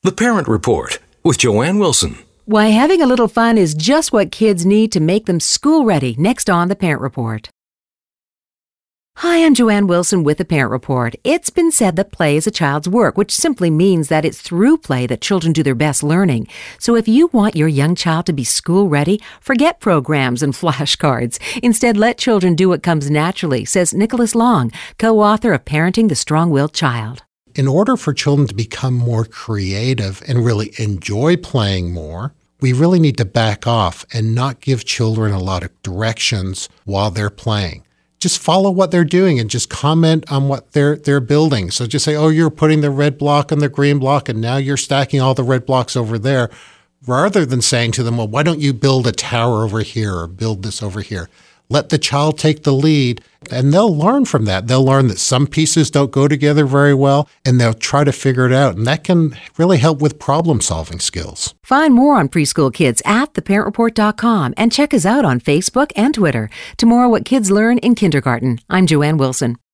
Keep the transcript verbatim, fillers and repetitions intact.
The Parent Report with Joanne Wilson. Why having a little fun is just what kids need to make them school ready. Next on The Parent Report. Hi, I'm Joanne Wilson with The Parent Report. It's been said that play is a child's work, which simply means that it's through play that children do their best learning. So if you want your young child to be school ready, forget programs and flashcards. Instead, let children do what comes naturally, says Nicholas Long, co-author of Parenting the Strong-Willed Child. In order for children to become more creative and really enjoy playing more, we really need to back off and not give children a lot of directions while they're playing. Just follow what they're doing and just comment on what they're they're building. So just say, oh, you're putting the red block on the green block, and now you're stacking all the red blocks over there, rather than saying to them, well, why don't you build a tower over here or build this over here? Let the child take the lead, and they'll learn from that. They'll learn that some pieces don't go together very well, and they'll try to figure it out. And that can really help with problem-solving skills. Find more on preschool kids at the parent report dot com and check us out on Facebook and Twitter. Tomorrow, what kids learn in kindergarten. I'm Joanne Wilson.